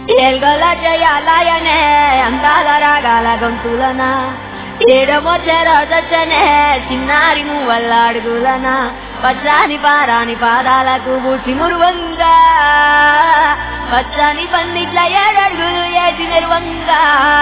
ఏల్గొల చేయాలయనే అందాల రాగాల గొంతులన ఏడమొచ్చే రోజొచ్చనే చిన్నారి నువ్వల్ల అడుగులన పచ్చాని పారాని పాదాలకు బూచి మురువంగా పచ్చని పందిట్ల ఏడడుగులు ఏసి మెరువంగా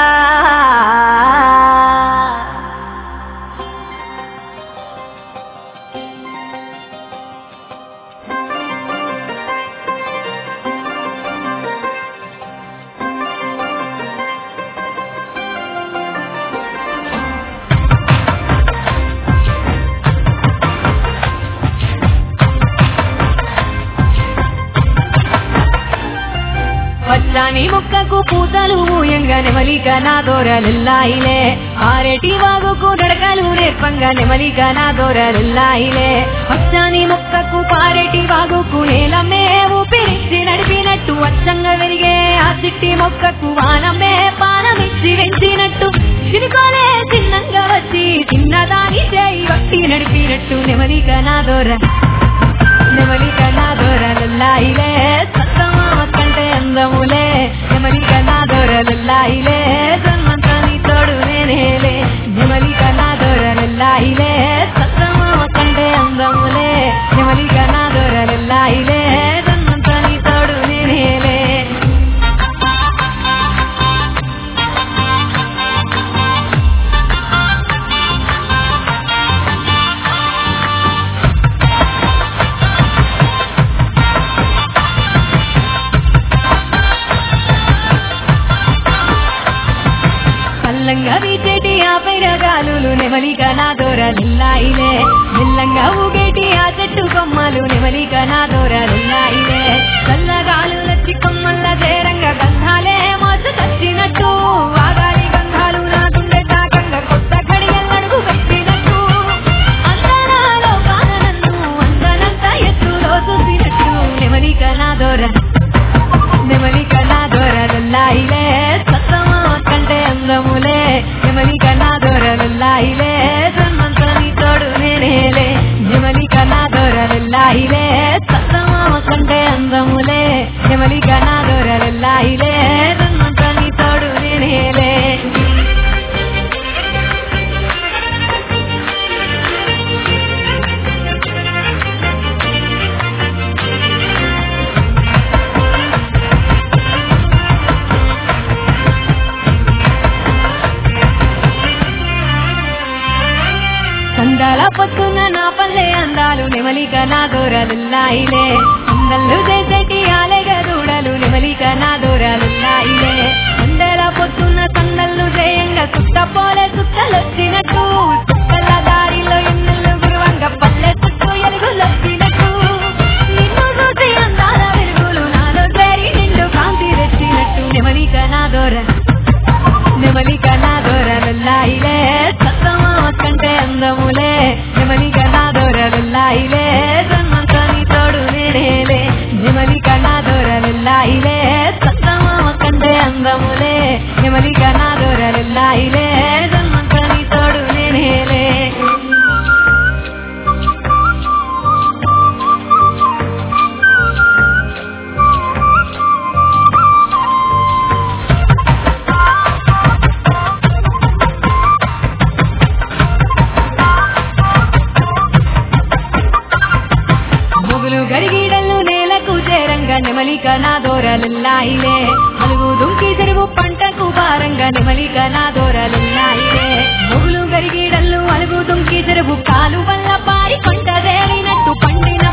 పచ్చాని ముక్కకు పూతలు మూయంగా నెమలిక నా దోరలిల్లాయిలే ఆరేటి వాగుకు నడకలు నేర్పంగా నెమలిక నా దోరలిల్లాయిలే పచ్చాని ముక్కకు పారేటి వాగుకు నేలమ్మే ఊపిరిచ్చి నడిపినట్టు అచ్చంగా వెలిగే ఆ చిట్టి మొక్కకు వానమ్మే పానమిచ్చి వెంచినట్టు చిరుకోలే చిన్నంగా వచ్చి చిన్నదాని చేయి వట్టి నడిపినట్టు నెమలిక నా దోరలిల్లాయిలే సత్తమామ కంటే అందములే నెమలిక నా దోరలిల్లాయిలే జన్మంతా నీ తోడు నేనేలే నెమలిక నా దోరలిల్లాయిలే సత్తమామ కంటే అందములే నెమలిక నా దోరలిల్లాయిలే జన్మంతా నీ తోడు నేనేలే మెల్లంగా వీచేటి ఆ పైరగాలులు నెమలిక నా దోరలిల్లాయిలే మెల్లంగా ఊగేటి ఆ చెట్టు కొమ్మలు నెమలిక నా దోరలిల్లాయిలే చల్లగాలు నచ్చి కొమ్మల్ల చేరంగా గంధాలే మోసు చచ్చినట్టు ఆగాలి గంధాలు నా గుండె తాకంగా కొత్త గడియల్లడుగు పెట్టినట్టు అందనాలో కాననన్ను అందనంత ఎత్తులో చూసినట్టు నెమలిక నా దోరలిల్లాయిలే సత్తమామ కంటే అందములే నెమలిక నా దోరలిల్లాయిలే జన్మంతా నీ తోడు నేనేలే నెమలిక నా దోరలిల్లాయిలే సత్తమామ కంటే అందములే నెమలిక నా దోరలిల్లాయిలే జన్మంతా నీ తోడు నేనేలే అందాల పొత్తున్న నా పల్లె అందాలు నెమలిక నా దోరలిల్లాయిలే అందళ్ళు చేసేటి ఆలెగ దూడలు నెమలిక నా దోరలిల్లాయిలే అందల పొత్తున్న సందళ్ళు చేయంగా సుట్టపోలే సుట్టలొచ్చినట్టు సుట్టల దారిలో ఎన్నెల్లు గురువంగ పల్లె చుట్టూ ఎలుగులొచ్చినట్టు నిన్ను చూసి అందాల వెలుగులు నాలో చేరి నిండు కాంతి తెచ్చినట్టు నెమలిక నా దోరలిల్లాయిలే సత్తమామ కంటే అందములే నెమలిక నా దోరలిల్లాయిలే జన్మంతా నీ తోడు నేనేలే నెమలిక నా దోరలిల్లాయిలే సత్తమామ కంటే అందములే నెమలిక నా దోరలిల్లాయిలే జన్మంతా నీ తోడు నేనేలే గడిగిడల్లు నేలకు చేరంగా నెమలిక నా దోరలిల్లాయిలే అలుగు దుంకి చెరువు పంటకు భారంగా నెమలిక నా దోరలిల్లాయిలే మొగులు గడిగిడల్లు అలుగు దుంకి చెరువు కాలు వల్ల పారి కొంట దేరినట్టు పండిన